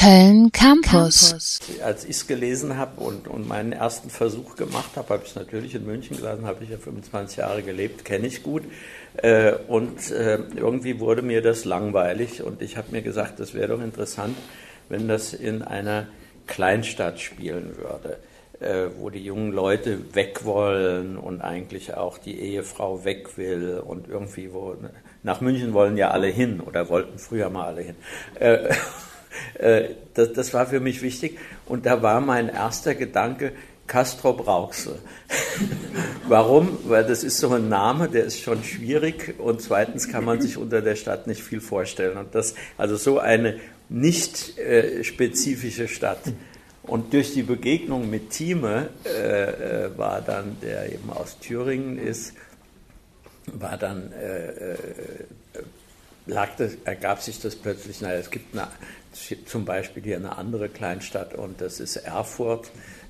Köln Campus. Als ich es gelesen habe und meinen ersten Versuch gemacht habe, habe ich es natürlich in München gelesen, habe ich ja 25 Jahre gelebt, kenne ich gut. Irgendwie wurde mir das langweilig und ich habe mir gesagt, das wäre doch interessant, wenn das in einer Kleinstadt spielen würde, wo die jungen Leute weg wollen und eigentlich auch die Ehefrau weg will und irgendwie nach München wollen ja alle hin oder wollten früher mal alle hin. Das war für mich wichtig und da war mein erster Gedanke Castrop-Rauxel. Warum? Weil das ist so ein Name, der ist schon schwierig und zweitens kann man sich unter der Stadt nicht viel vorstellen. Und das, also so eine nicht spezifische Stadt. Und durch die Begegnung mit Thieme war dann, der eben aus Thüringen ist, war dann ergab sich das plötzlich, es gibt zum Beispiel hier eine andere Kleinstadt und das ist Erfurt,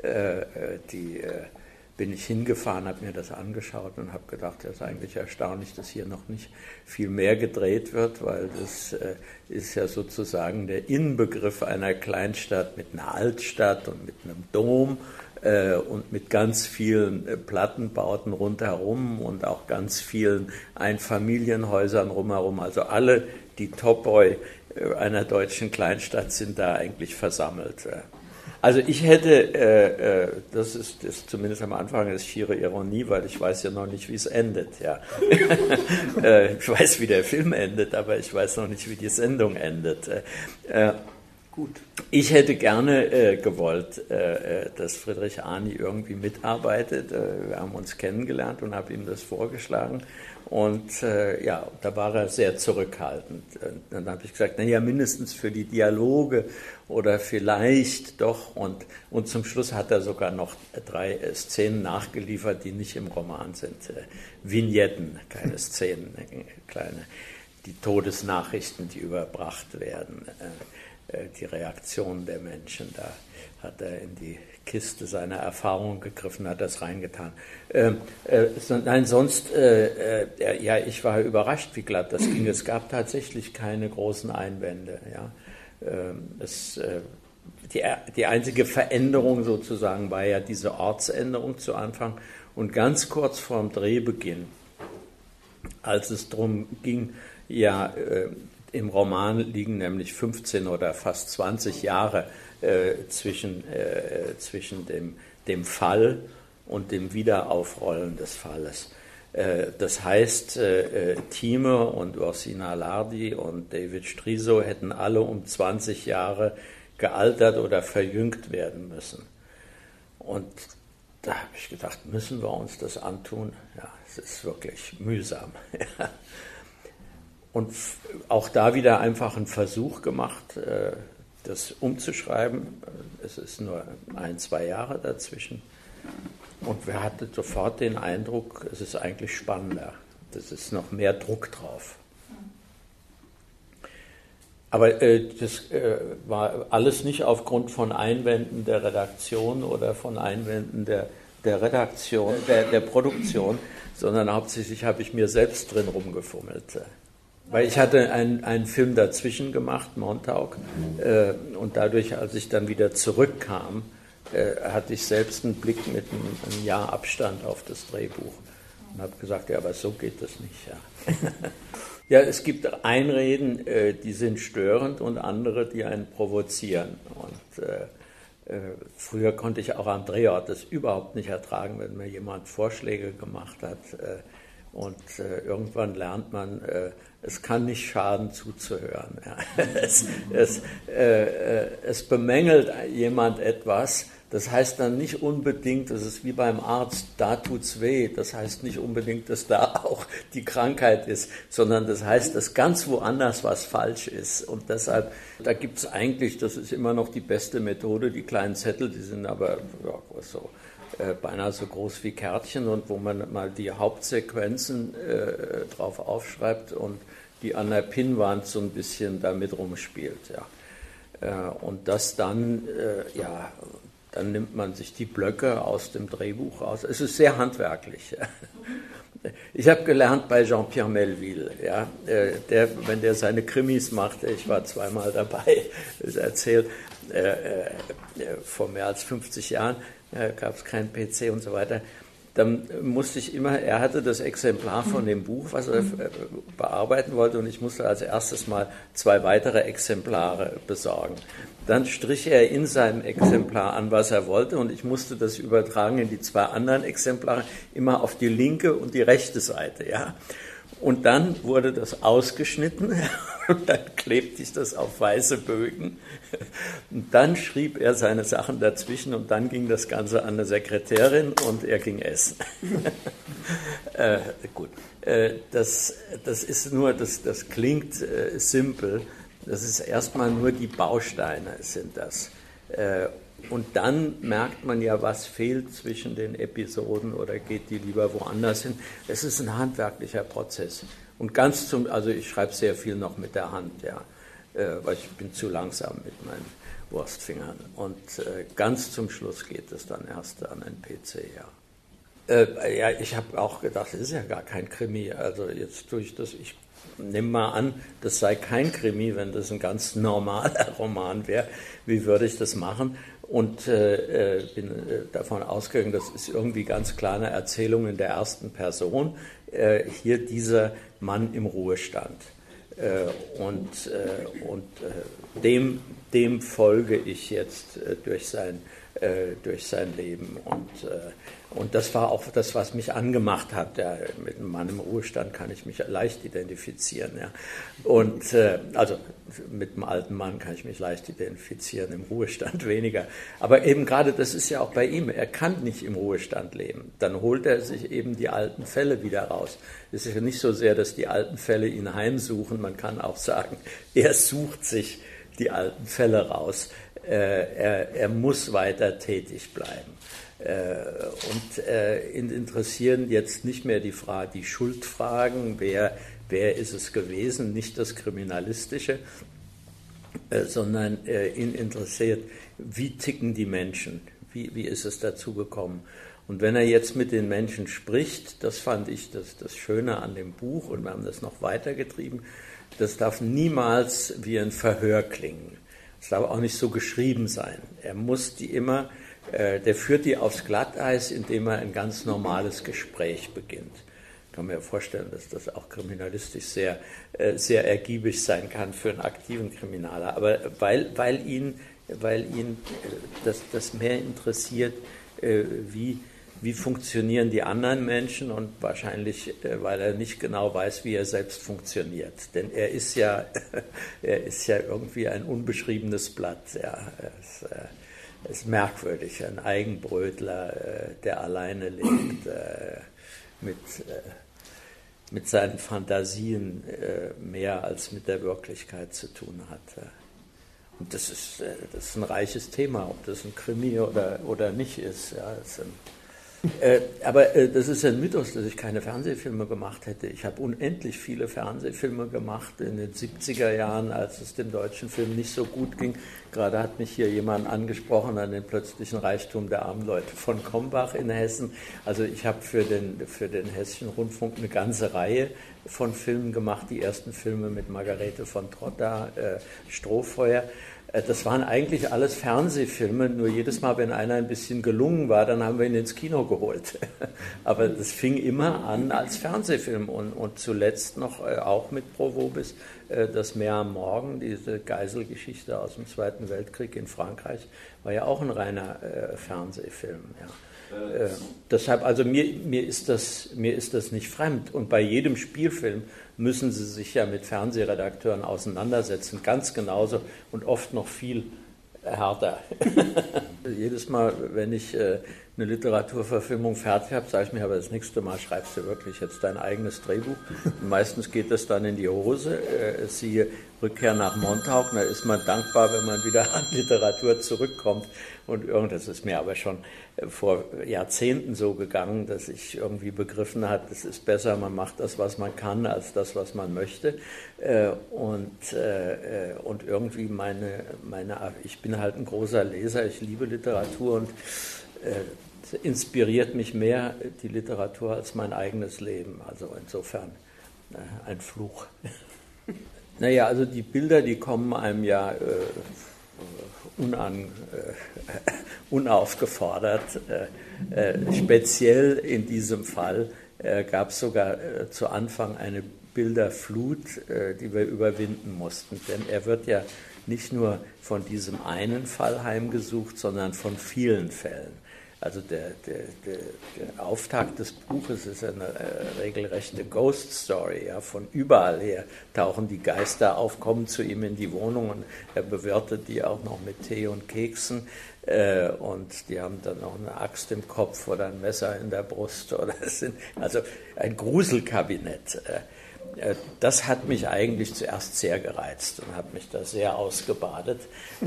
bin ich hingefahren, habe mir das angeschaut und habe gedacht, das ist eigentlich erstaunlich, dass hier noch nicht viel mehr gedreht wird, weil das ist ja sozusagen der Inbegriff einer Kleinstadt mit einer Altstadt und mit einem Dom und mit ganz vielen Plattenbauten rundherum und auch ganz vielen Einfamilienhäusern rumherum. Also alle, die Topoi einer deutschen Kleinstadt sind da eigentlich versammelt. Also ich hätte, das ist zumindest am Anfang ist schiere Ironie, weil ich weiß ja noch nicht, wie es endet. Ja. Ich weiß, wie der Film endet, aber ich weiß noch nicht, wie die Sendung endet. Gut. Ich hätte gerne gewollt, dass Friedrich Arni irgendwie mitarbeitet. Wir haben uns kennengelernt und habe ihm das vorgeschlagen. Und da war er sehr zurückhaltend. Dann habe ich gesagt, naja, mindestens für die Dialoge oder vielleicht doch. Und zum Schluss hat er sogar noch 3 Szenen nachgeliefert, die nicht im Roman sind. Vignetten, keine Szenen, kleine, die Todesnachrichten, die überbracht werden. Die Reaktion der Menschen, da hat er in die Kiste seiner Erfahrungen gegriffen, hat das reingetan. Ich war überrascht, wie glatt das ging. Es gab tatsächlich keine großen Einwände. Ja. Die einzige Veränderung sozusagen war ja diese Ortsänderung zu Anfang und ganz kurz vorm Drehbeginn, als es darum ging, im Roman liegen nämlich 15 oder fast 20 Jahre zwischen dem Fall und dem Wiederaufrollen des Falles. Das heißt, Thieme und Ursina Lardi und David Striso hätten alle um 20 Jahre gealtert oder verjüngt werden müssen. Und da habe ich gedacht, müssen wir uns das antun? Ja, es ist wirklich mühsam. Und auch da wieder einfach einen Versuch gemacht, das umzuschreiben. Es ist nur 1-2 Jahre dazwischen. Und wir hatten sofort den Eindruck, es ist eigentlich spannender. Es ist noch mehr Druck drauf. Aber das war alles nicht aufgrund von Einwänden der Redaktion oder von Einwänden der Redaktion, der Produktion, sondern hauptsächlich habe ich mir selbst drin rumgefummelt. Weil ich hatte einen Film dazwischen gemacht, Montauk, und dadurch, als ich dann wieder zurückkam, hatte ich selbst einen Blick mit einem Jahr Abstand auf das Drehbuch und habe gesagt, ja, aber so geht das nicht. Ja, ja, es gibt Einreden, die sind störend und andere, die einen provozieren. Und früher konnte ich auch am Drehort das überhaupt nicht ertragen, wenn mir jemand Vorschläge gemacht hat. Und irgendwann lernt man, es kann nicht schaden, zuzuhören. Ja. Es bemängelt jemand etwas, das heißt dann nicht unbedingt, das ist wie beim Arzt, da tut's weh, das heißt nicht unbedingt, dass da auch die Krankheit ist, sondern das heißt, dass ganz woanders was falsch ist. Und deshalb, da gibt's eigentlich, das ist immer noch die beste Methode, die kleinen Zettel, die sind aber so beinahe so groß wie Kärtchen und wo man mal die Hauptsequenzen drauf aufschreibt und die an der Pinnwand so ein bisschen damit rumspielt. Ja. Und das dann, dann nimmt man sich die Blöcke aus dem Drehbuch raus. Es ist sehr handwerklich. Ich habe gelernt bei Jean-Pierre Melville, ja, wenn der seine Krimis machte, ich war zweimal dabei, das erzählt, vor mehr als 50 Jahren gab es keinen PC und so weiter, dann musste ich immer, er hatte das Exemplar von dem Buch, was er bearbeiten wollte, und ich musste als erstes mal 2 weitere Exemplare besorgen. Dann strich er in seinem Exemplar an, was er wollte, und ich musste das übertragen in die 2 anderen Exemplare, immer auf die linke und die rechte Seite, ja. Und dann wurde das ausgeschnitten und dann klebte ich das auf weiße Bögen. Und dann schrieb er seine Sachen dazwischen und dann ging das Ganze an eine Sekretärin und er ging essen. Gut, das ist nur, das klingt simpel. Das ist erstmal nur die Bausteine sind das. Und dann merkt man ja, was fehlt zwischen den Episoden oder geht die lieber woanders hin. Es ist ein handwerklicher Prozess. Und also ich schreibe sehr viel noch mit der Hand, ja, weil ich bin zu langsam mit meinen Wurstfingern. Und ganz zum Schluss geht es dann erst an den PC, ja. Ja, ich habe auch gedacht, das ist ja gar kein Krimi. Also jetzt tue ich das, ich nehme mal an, das sei kein Krimi, wenn das ein ganz normaler Roman wäre. Wie würde ich das machen? Und bin davon ausgegangen, das ist irgendwie ganz klar eine Erzählung in der ersten Person. Hier dieser Mann im Ruhestand. Dem folge ich jetzt durch sein Leben. Und das war auch das, was mich angemacht hat. Ja, mit einem Mann im Ruhestand kann ich mich leicht identifizieren. Ja. Und also mit einem alten Mann kann ich mich leicht identifizieren, im Ruhestand weniger. Aber eben gerade, das ist ja auch bei ihm, er kann nicht im Ruhestand leben. Dann holt er sich eben die alten Fälle wieder raus. Es ist ja nicht so sehr, dass die alten Fälle ihn heimsuchen. Man kann auch sagen, er sucht sich die alten Fälle raus. Er muss weiter tätig bleiben. Und ihn interessieren jetzt nicht mehr die Schuldfragen, wer ist es gewesen, nicht das Kriminalistische, sondern ihn interessiert, wie ticken die Menschen, wie ist es dazu gekommen. Und wenn er jetzt mit den Menschen spricht, das fand ich das Schöne an dem Buch, und wir haben das noch weitergetrieben, das darf niemals wie ein Verhör klingen. Es darf auch nicht so geschrieben sein. Er muss die immer, der führt die aufs Glatteis, indem er ein ganz normales Gespräch beginnt. Ich kann mir vorstellen, dass das auch kriminalistisch sehr, sehr ergiebig sein kann für einen aktiven Kriminaler. Aber weil ihn das mehr interessiert, wie funktionieren die anderen Menschen, und wahrscheinlich, weil er nicht genau weiß, wie er selbst funktioniert. Denn er ist ja irgendwie ein unbeschriebenes Blatt. Ja. Er ist merkwürdig, ein Eigenbrötler, der alleine lebt, mit seinen Fantasien mehr als mit der Wirklichkeit zu tun hat. Und das ist ein reiches Thema, ob das ein Krimi oder nicht ist. Ja, aber das ist ein Mythos, dass ich keine Fernsehfilme gemacht hätte. Ich habe unendlich viele Fernsehfilme gemacht in den 70er Jahren, als es dem deutschen Film nicht so gut ging. Gerade hat mich hier jemand angesprochen an den plötzlichen Reichtum der armen Leute von Kombach in Hessen. Also ich habe für den Hessischen Rundfunk eine ganze Reihe von Filmen gemacht. Die ersten Filme mit Margarete von Trotta, Strohfeuer. Das waren eigentlich alles Fernsehfilme, nur jedes Mal, wenn einer ein bisschen gelungen war, dann haben wir ihn ins Kino geholt. Aber das fing immer an als Fernsehfilm und zuletzt noch auch mit Pro Vobis, das Meer am Morgen, diese Geiselgeschichte aus dem Zweiten Weltkrieg in Frankreich, war ja auch ein reiner Fernsehfilm. Ja. Deshalb, also mir ist das nicht fremd, und bei jedem Spielfilm müssen Sie sich ja mit Fernsehredakteuren auseinandersetzen, ganz genauso und oft noch viel härter. Jedes Mal, wenn ich eine Literaturverfilmung fertig habe, sage ich mir, aber das nächste Mal schreibst du wirklich jetzt dein eigenes Drehbuch. Und meistens geht das dann in die Hose. Siehe Rückkehr nach Montauk, da ist man dankbar, wenn man wieder an Literatur zurückkommt. Und das ist mir aber schon vor Jahrzehnten so gegangen, dass ich irgendwie begriffen habe, es ist besser, man macht das, was man kann, als das, was man möchte. Und irgendwie ich bin halt ein großer Leser, ich liebe Literatur, und Es inspiriert mich mehr, die Literatur, als mein eigenes Leben. Also insofern ein Fluch. Naja, also die Bilder, die kommen einem ja unaufgefordert. Speziell in diesem Fall gab es sogar zu Anfang eine Bilderflut, die wir überwinden mussten. Denn er wird ja nicht nur von diesem einen Fall heimgesucht, sondern von vielen Fällen. Also der Auftakt des Buches ist eine regelrechte Ghost Story. Ja. Von überall her tauchen die Geister auf, kommen zu ihm in die Wohnung und er bewirtet die auch noch mit Tee und Keksen. Und die haben dann noch eine Axt im Kopf oder ein Messer in der Brust. Also ein Gruselkabinett. Das hat mich eigentlich zuerst sehr gereizt und hat mich da sehr ausgebadet.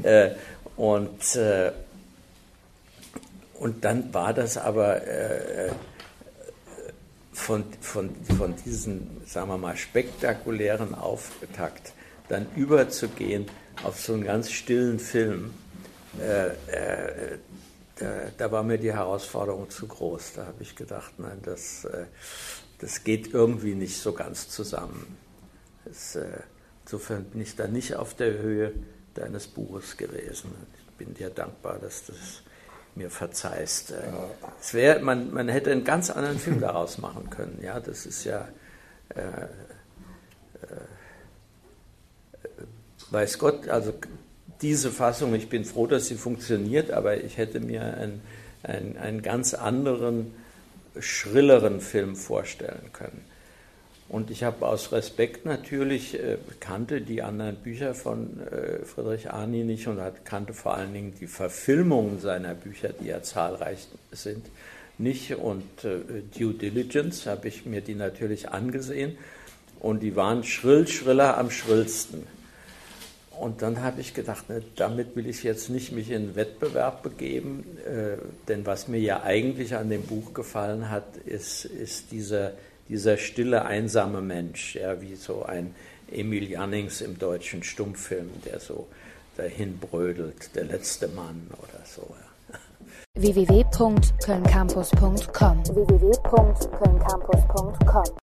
Und dann war das aber von diesem, sagen wir mal, spektakulären Auftakt dann überzugehen auf so einen ganz stillen Film, da war mir die Herausforderung zu groß. Da habe ich gedacht, nein, das geht irgendwie nicht so ganz zusammen. Insofern bin ich da nicht auf der Höhe deines Buches gewesen. Ich bin dir dankbar, dass du es mir verzeihst. Man hätte einen ganz anderen Film daraus machen können. Ja, das ist ja, weiß Gott, also diese Fassung, ich bin froh, dass sie funktioniert, aber ich hätte mir einen ganz anderen, schrilleren Film vorstellen können. Und ich habe aus Respekt natürlich, kannte die anderen Bücher von Friedrich Arni nicht und kannte vor allen Dingen die Verfilmungen seiner Bücher, die ja zahlreich sind, nicht. Und Due Diligence habe ich mir die natürlich angesehen und die waren schriller am schrillsten. Und dann habe ich gedacht, ne, damit will ich jetzt nicht mich in einen Wettbewerb begeben, denn was mir ja eigentlich an dem Buch gefallen hat, ist dieser stille, einsame Mensch, ja, wie so ein Emil Jannings im deutschen Stummfilm, der so dahin brödelt, der letzte Mann oder so. Ja. www.kölncampus.com